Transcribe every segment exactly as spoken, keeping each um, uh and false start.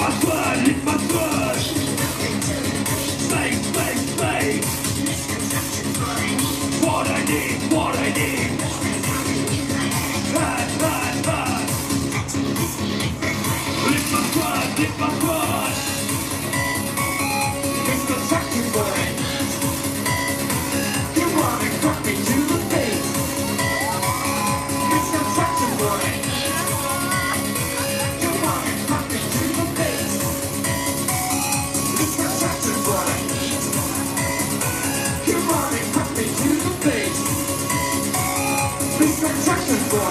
Password, lick password. Space, space, space. What I need, what I need. Hand, hand, hand. Lick password, lick password. Misconstruction boy. You wanna cut me to the face. Misconstruction boy. You wanna cut me to the face. Misconstruction boy. You wanna cut me to the face. Misconstruction boy.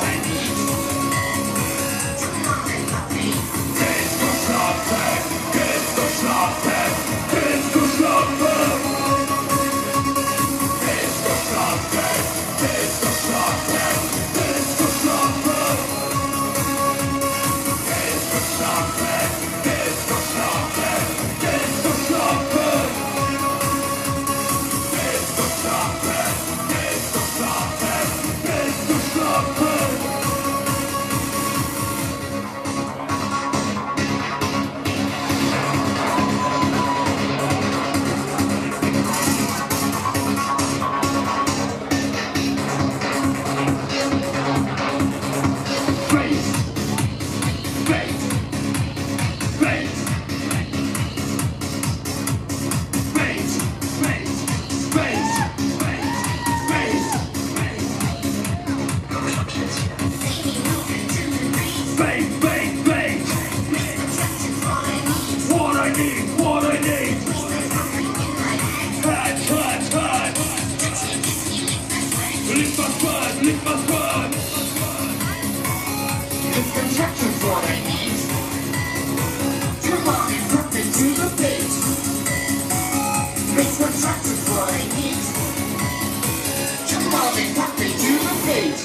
Lick my blood. Misconstruction's what I need. Come on and put me to the face. Misconstruction's what I need. Come on and put me to the face.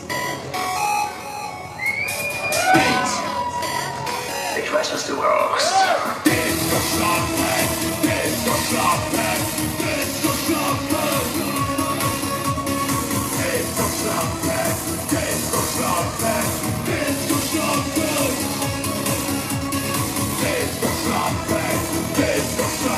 Face. Ich weiß, was du brauchst. Disco-Schlafen, Disco-Schlafen, Disco-Schlafen. Disco